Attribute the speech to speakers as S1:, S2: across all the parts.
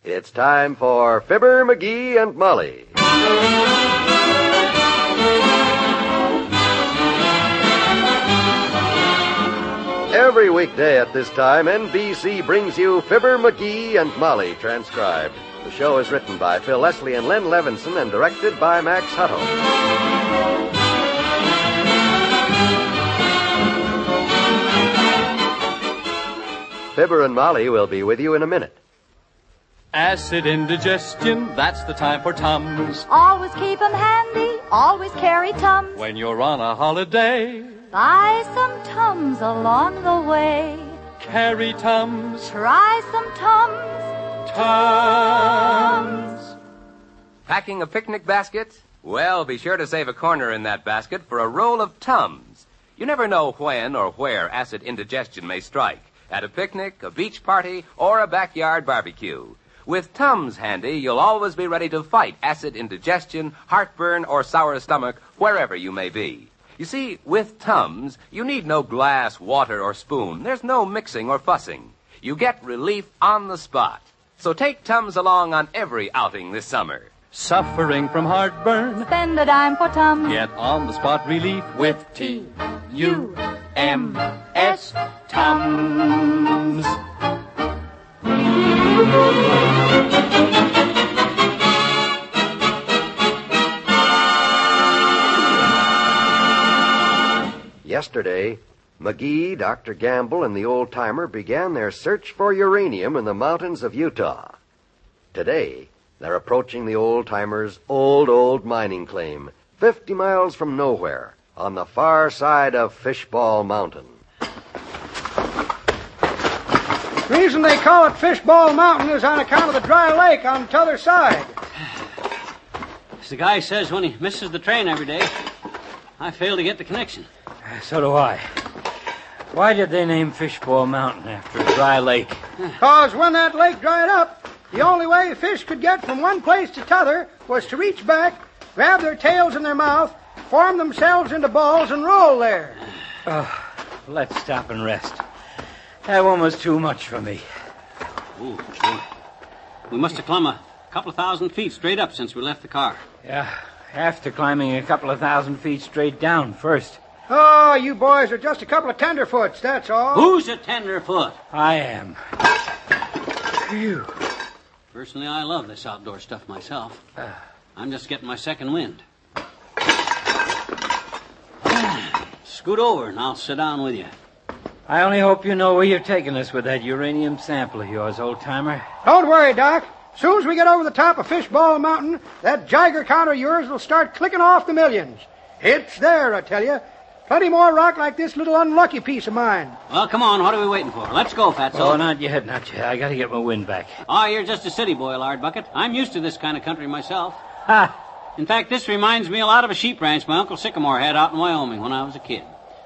S1: It's time for Fibber, McGee, and Molly. Every weekday at this time, NBC brings you Fibber, McGee, and Molly transcribed. The show is written by Phil Leslie and Len Levinson and directed by Max Hutto. Fibber and Molly will be with you in a minute.
S2: Acid indigestion, that's the time for Tums.
S3: Always keep 'em handy, always carry Tums.
S2: When you're on a holiday,
S3: buy some Tums along the way.
S2: Carry Tums.
S3: Try some Tums.
S2: Tums.
S4: Packing a picnic basket? Well, be sure to save a corner in that basket for a roll of Tums. You never know when or where acid indigestion may strike. At a picnic, a beach party, or a backyard barbecue. With Tums handy, you'll always be ready to fight acid indigestion, heartburn, or sour stomach, wherever you may be. You see, with Tums, you need no glass, water, or spoon. There's no mixing or fussing. You get relief on the spot. So take Tums along on every outing this summer.
S2: Suffering from heartburn?
S3: Spend a dime for Tums.
S2: Get on-the-spot relief with T-U-M-S. Tums.
S1: Yesterday, McGee, Dr. Gamble, and the old-timer began their search for uranium in the mountains of Utah. Today, they're approaching the old-timer's old mining claim, 50 miles from nowhere, on the far side of Fishball Mountain.
S5: The reason they call it Fishball Mountain is on account of the dry lake on the other side.
S6: As the guy says when he misses the train every day, I fail to get the connection.
S7: So do I. Why did they name Fishball Mountain after a dry lake?
S5: Because when that lake dried up, the only way fish could get from one place to t'other was to reach back, grab their tails in their mouth, form themselves into balls, and roll there.
S7: Oh, let's stop and rest. That one was too much for me.
S6: Ooh, sure. We must have climbed a couple of 1,000 feet straight up since we left the car.
S7: Yeah, after climbing a couple of 1,000 feet straight down first.
S5: Oh, you boys are just a couple of tenderfoots, that's all.
S6: Who's a tenderfoot?
S7: I am. Phew.
S6: Personally, I love this outdoor stuff myself. I'm just getting my second wind. Scoot over and I'll sit down with you.
S7: I only hope you know where you're taking us with that uranium sample of yours, old-timer.
S5: Don't worry, Doc. Soon as we get over the top of Fishball Mountain, that Geiger counter of yours will start clicking off the millions. It's there, I tell you. Plenty more rock like this little unlucky piece of mine.
S6: Well, come on. What are we waiting for? Let's go, Fatso.
S7: Oh, not yet. I gotta get my wind back.
S6: Oh, you're just a city boy, Lard Bucket. I'm used to this kind of country myself.
S7: Ha!
S6: In fact, this reminds me a lot of a sheep ranch my Uncle Sycamore had out in Wyoming when I was a kid.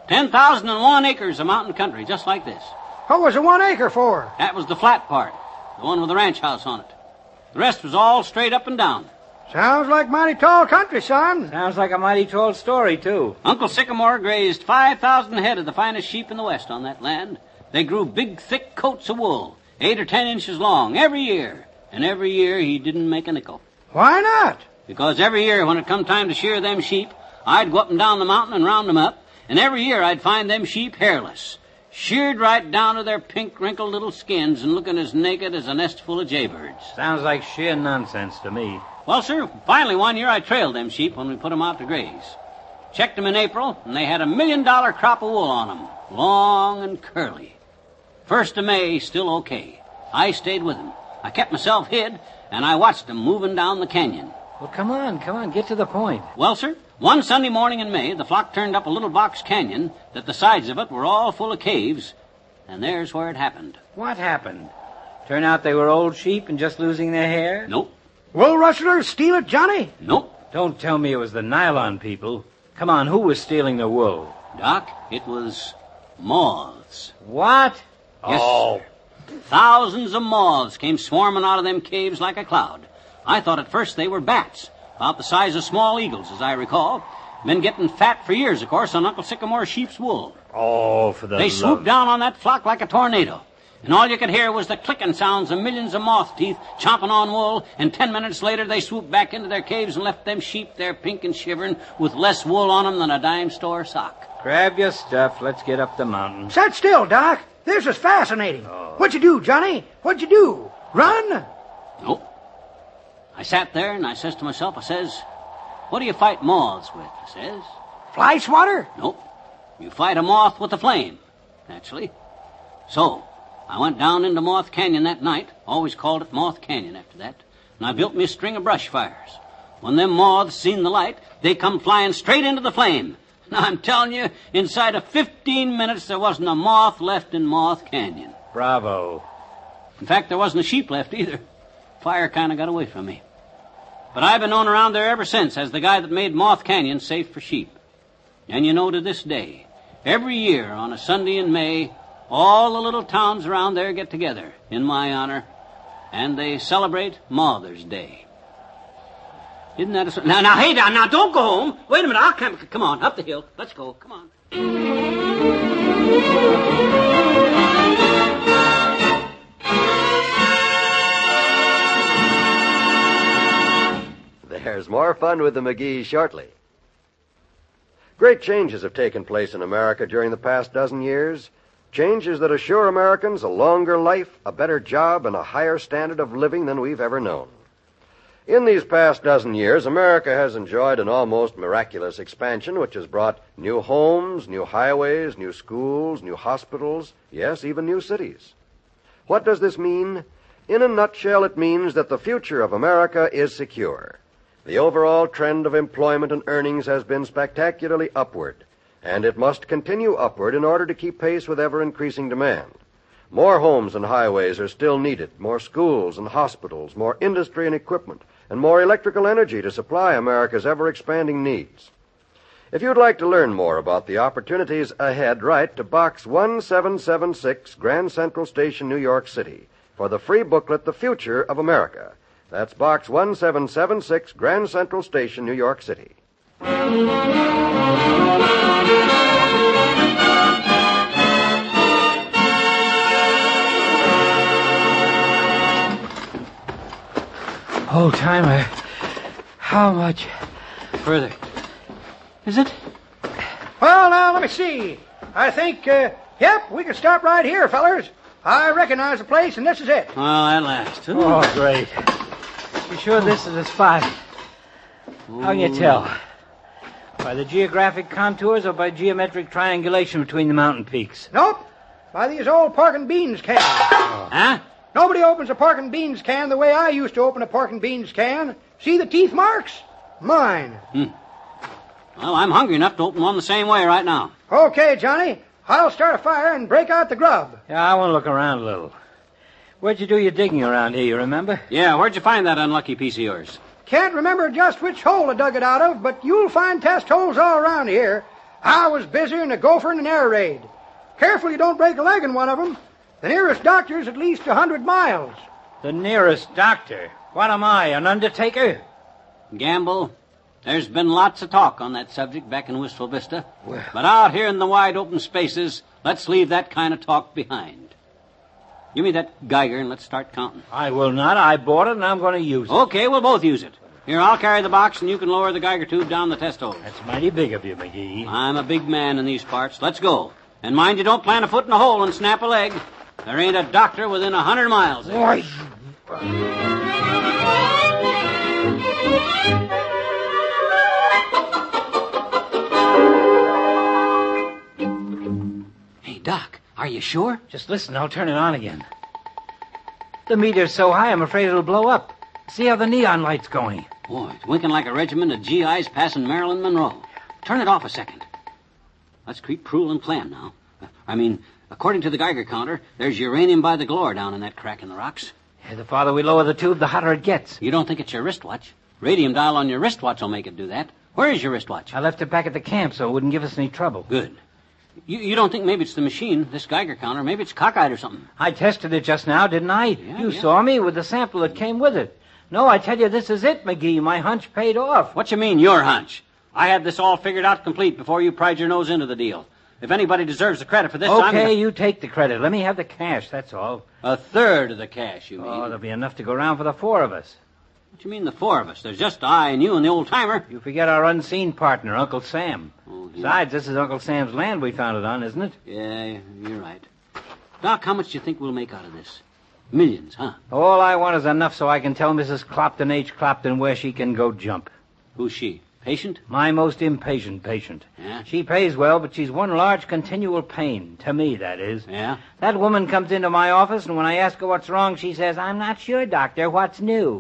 S6: 10,001 acres of mountain country, just like this.
S5: What was the 1 acre for?
S6: That was the flat part, the one with the ranch house on it. The rest was all straight up and down.
S5: Sounds like mighty tall country, son.
S7: Sounds like a mighty tall story, too.
S6: Uncle Sycamore grazed 5,000 head of the finest sheep in the West on that land. They grew big, thick coats of wool, 8 or 10 inches long, every year. And every year he didn't make a nickel.
S5: Why not?
S6: Because every year when it come time to shear them sheep, I'd go up and down the mountain and round them up. And every year I'd find them sheep hairless, sheared right down to their pink, wrinkled little skins and looking as naked as a nest full of jaybirds.
S7: Sounds like sheer nonsense to me.
S6: Well, sir, finally one year I trailed them sheep when we put them out to graze. Checked them in April, and they had $1 million crop of wool on them, long and curly. 1st of May, still okay. I stayed with them. I kept myself hid, and I watched them moving down the canyon.
S7: Well, come on, get to the point.
S6: Well, sir, one Sunday morning in May, the flock turned up a little box canyon that the sides of it were all full of caves, and there's where it happened.
S7: What happened? Turn out they were old sheep and just losing their hair?
S6: Nope.
S5: Wool rustlers steal it, Johnny?
S6: Nope.
S7: Don't tell me it was the nylon people. Come on, who was stealing the wool?
S6: Doc, it was moths.
S7: What?
S6: Yes,
S7: oh.
S6: Sir. Thousands of moths came swarming out of them caves like a cloud. I thought at first they were bats, about the size of small eagles, as I recall. Been getting fat for years, of course, on Uncle Sycamore's sheep's wool.
S7: Oh, for the
S6: They swooped down on that flock like a tornado. And all you could hear was the clicking sounds of millions of moth teeth chomping on wool, and 10 minutes later they swooped back into their caves and left them sheep there pink and shivering with less wool on them than a dime store sock.
S7: Grab your stuff. Let's get up the mountain.
S5: Sit still, Doc. This is fascinating. What'd you do, Johnny? What'd you do? Run?
S6: Nope. I sat there and I says to myself, I says, what do you fight moths with? I says.
S5: Fly swatter?
S6: Nope. You fight a moth with a flame, naturally. So, I went down into Moth Canyon that night, always called it Moth Canyon after that, and I built me a string of brush fires. When them moths seen the light, they come flying straight into the flame. Now, I'm telling you, inside of 15 minutes, there wasn't a moth left in Moth Canyon.
S7: Bravo.
S6: In fact, there wasn't a sheep left either. Fire kind of got away from me. But I've been known around there ever since as the guy that made Moth Canyon safe for sheep. And you know, to this day, every year on a Sunday in May, all the little towns around there get together in my honor, and they celebrate Mother's Day. Isn't that a... Now, hey, now, don't go home. Wait a minute, I'll come. Come on, up the hill. Let's go. Come on.
S1: There's more fun with the McGees shortly. Great changes have taken place in America during the past dozen years. Changes that assure Americans a longer life, a better job, and a higher standard of living than we've ever known. In these past dozen years, America has enjoyed an almost miraculous expansion which has brought new homes, new highways, new schools, new hospitals, yes, even new cities. What does this mean? In a nutshell, it means that the future of America is secure. The overall trend of employment and earnings has been spectacularly upward, and it must continue upward in order to keep pace with ever-increasing demand. More homes and highways are still needed, more schools and hospitals, more industry and equipment, and more electrical energy to supply America's ever-expanding needs. If you'd like to learn more about the opportunities ahead, write to Box 1776, Grand Central Station, New York City, for the free booklet, The Future of America. That's Box 1776, Grand Central Station, New York City.
S7: Old timer, how much
S6: Further. Is it?
S5: Well, now, let me see. I think, yep, we can stop right here, fellers. I recognize the place, and this is it.
S6: Well, at last. Ooh.
S7: Oh, great. You sure this is the spot? How can you tell? By the geographic contours or by geometric triangulation between the mountain peaks?
S5: Nope. By these old pork and beans cans.
S7: Oh.
S6: Huh?
S5: Nobody opens a pork and beans can the way I used to open a pork and beans can. See the teeth marks? Mine.
S6: Well, I'm hungry enough to open one the same way right now.
S5: Okay, Johnny. I'll start a fire and break out the grub.
S7: Yeah, I want to look around a little. Where'd you do your digging around here, you remember?
S6: Yeah, where'd you find that unlucky piece of yours?
S5: Can't remember just which hole I dug it out of, but you'll find test holes all around here. I was busier in a gopher and an air raid. Careful you don't break a leg in one of them. The nearest doctor's at least 100 miles.
S7: The nearest doctor? What am I, an undertaker?
S6: Gamble, there's been lots of talk on that subject back in Wistful Vista. Well. But out here in the wide open spaces, let's leave that kind of talk behind. Give me that Geiger and let's start counting.
S7: I will not. I bought it and I'm going to use it.
S6: Okay, we'll both use it. Here, I'll carry the box and you can lower the Geiger tube down the test hole.
S7: That's mighty big of you, McGee.
S6: I'm a big man in these parts. Let's go. And mind you don't plant a foot in a hole and snap a leg. There ain't a doctor within 100 miles there.
S5: Boy.
S6: Hey, Doc, are you sure?
S7: Just listen, I'll turn it on again. The meter's so high, I'm afraid it'll blow up. See how the neon light's going.
S6: Boy, it's winking like a regiment of GIs passing Marilyn Monroe. Turn it off a second. Let's creep cruel and plan now. According to the Geiger counter, there's uranium by the galore down in that crack in the rocks.
S7: Yeah, the farther we lower the tube, the hotter it gets.
S6: You don't think it's your wristwatch? Radium dial on your wristwatch will make it do that. Where is your wristwatch?
S7: I left it back at the camp so it wouldn't give us any trouble.
S6: Good. You don't think maybe it's the machine, this Geiger counter? Maybe it's cockeyed or something?
S7: I tested it just now, didn't I?
S6: Yeah,
S7: you saw me with the sample that came with it. No, I tell you, this is it, McGee. My hunch paid off.
S6: What you mean, your hunch? I had this all figured out complete before you pried your nose into the deal. If anybody deserves the credit for this, I'm
S7: Okay,
S6: gonna...
S7: you take the credit. Let me have the cash, that's all.
S6: A third of the cash, you mean?
S7: Oh, there'll be enough to go around for the four of us.
S6: What you mean the four of us? There's just I and you and the old-timer.
S7: You forget our unseen partner, Uncle Sam.
S6: Oh,
S7: Besides, this is Uncle Sam's land we found it on, isn't it?
S6: Yeah, you're right. Doc, how much do you think we'll make out of this? Millions, huh?
S7: All I want is enough so I can tell Mrs. Clopton H. Clopton where she can go jump.
S6: Who's she? Patient?
S7: My most impatient patient.
S6: Yeah?
S7: She pays well, but she's one large continual pain. To me, that is.
S6: Yeah?
S7: That woman comes into my office, and when I ask her what's wrong, she says, "I'm not sure, doctor. What's new?"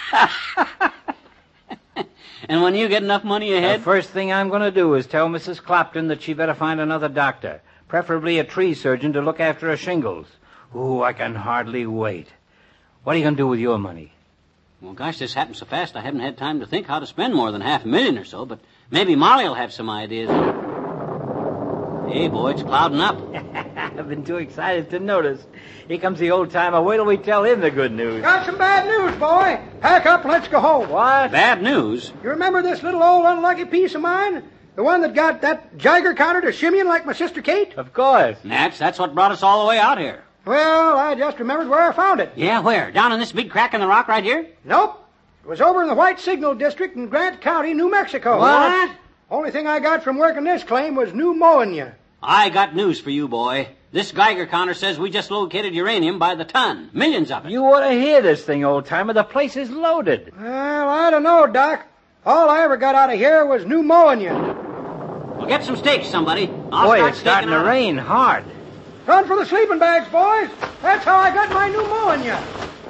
S6: And when you get enough money ahead...
S7: The first thing I'm going to do is tell Mrs. Clopton that she better find another doctor, preferably a tree surgeon to look after her shingles. Ooh, I can hardly wait. What are you going to do with your money?
S6: Well, gosh, this happened so fast I haven't had time to think how to spend more than $500,000 or so, but maybe Molly will have some ideas. Hey, boy, it's clouding up.
S7: I've been too excited to notice. Here comes the old-timer. Wait till we tell him the good news.
S5: Got some bad news, boy. Pack up and let's go home.
S7: What?
S6: Bad news?
S5: You remember this little old unlucky piece of mine? The one that got that Jiger counter to shimmying like my sister Kate?
S7: Of course.
S6: That's what brought us all the way out here.
S5: Well, I just remembered where I found it.
S6: Yeah, where? Down in this big crack in the rock right here?
S5: Nope. It was over in the White Signal District in Grant County, New Mexico.
S6: What?
S5: Only thing I got from working this claim was pneumonia.
S6: I got news for you, boy. This Geiger counter says we just located uranium by the ton. Millions of it.
S7: You ought to hear this thing, old-timer. The place is loaded.
S5: Well, I don't know, Doc. All I ever got out of here was pneumonia.
S6: Well, get some steaks, somebody.
S7: Boy, it's starting to rain hard.
S5: Run for the sleeping bags, boys. That's how I got my pneumonia.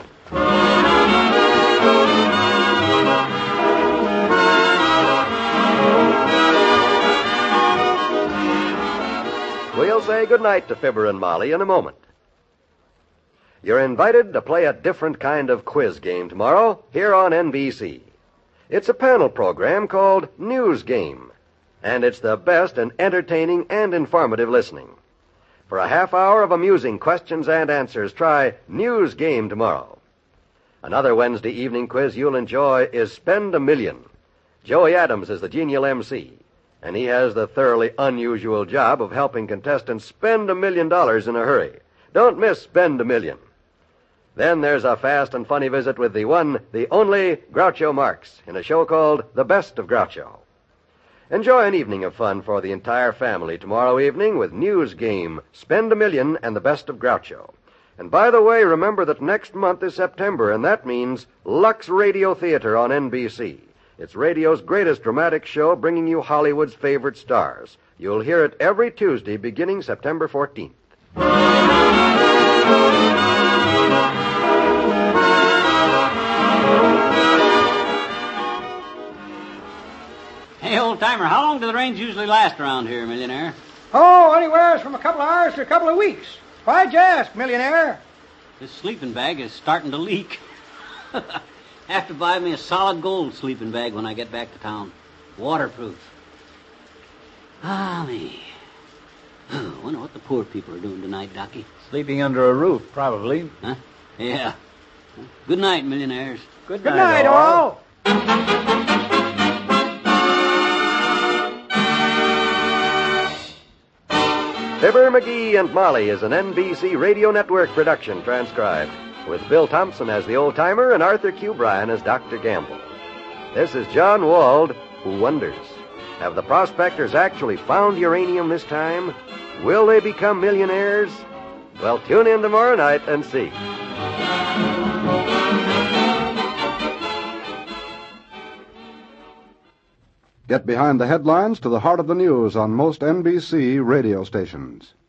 S1: We'll say goodnight to Fibber and Molly in a moment. You're invited to play a different kind of quiz game tomorrow here on NBC. It's a panel program called News Game, and it's the best in entertaining and informative listening. For a half hour of amusing questions and answers, try News Game tomorrow. Another Wednesday evening quiz you'll enjoy is Spend a Million. Joey Adams is the genial MC, and he has the thoroughly unusual job of helping contestants spend $1 million in a hurry. Don't miss Spend a Million. Then there's a fast and funny visit with the one, the only Groucho Marx in a show called The Best of Groucho. Enjoy an evening of fun for the entire family tomorrow evening with News Game, Spend a Million, and The Best of Groucho. And by the way, remember that next month is September, and that means Lux Radio Theater on NBC. It's radio's greatest dramatic show, bringing you Hollywood's favorite stars. You'll hear it every Tuesday beginning September 14th.
S6: Hey, old-timer, how long do the rains usually last around here, millionaire?
S5: Oh, anywhere from a couple of hours to a couple of weeks. Why'd you ask, millionaire?
S6: This sleeping bag is starting to leak. Have to buy me a solid gold sleeping bag when I get back to town. Waterproof. Ah, me. Wonder what the poor people are doing tonight, Docky.
S7: Sleeping under a roof, probably.
S6: Huh? Yeah. Good night, millionaires.
S7: Good
S5: Good night, all.
S1: Fibber, McGee, and Molly is an NBC Radio Network production transcribed, with Bill Thompson as the old-timer and Arthur Q. Bryan as Dr. Gamble. This is John Wald, who wonders, have the prospectors actually found uranium this time? Will they become millionaires? Well, tune in tomorrow night and see.
S8: Get behind the headlines to the heart of the news on most NBC radio stations.